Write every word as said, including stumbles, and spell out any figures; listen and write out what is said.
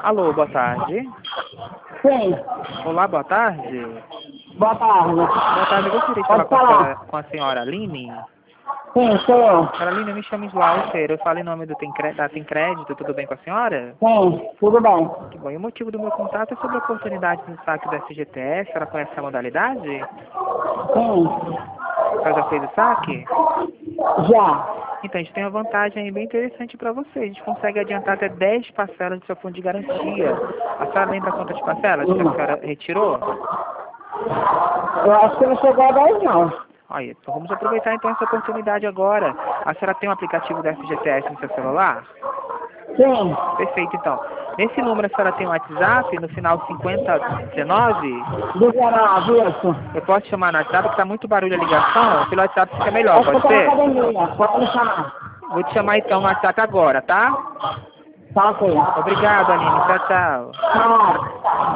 Alô, boa tarde. Sim. Olá, boa tarde. Boa tarde. Boa tarde, eu gostaria de falar Pode com a falar. senhora, com a senhora Aline. Sim, sou eu. Senhora Aline, eu me chamo Slaughter, eu falo em nome do Tem Cre- da Tem Crédito, tudo bem com a senhora? Sim, tudo bem. Que bom, e o motivo do meu contato é sobre a oportunidade do saque do F G T S, a senhora conhece a modalidade? Sim. A senhora já fez o saque? Já. Então, a gente tem uma vantagem aí bem interessante para você. A gente consegue adiantar até dez parcelas do seu fundo de garantia. A senhora lembra quantas parcelas que a Uma. senhora retirou? Eu acho que não chegou a dez, não. Aí, então vamos aproveitar então essa oportunidade agora. A senhora tem um aplicativo do F G T S no seu celular? Sim. Perfeito, então. Nesse número a senhora tem um WhatsApp, no final cinquenta dezenove? dezenove, isso. Eu posso chamar no WhatsApp, que está muito barulho a ligação. Pelo WhatsApp fica melhor, Acho que eu pode tô na ser? academia. Pode me chamar. Vou te chamar então no WhatsApp agora, tá? Tá ok. Obrigado, Aline. Tchau, tchau. Tchau.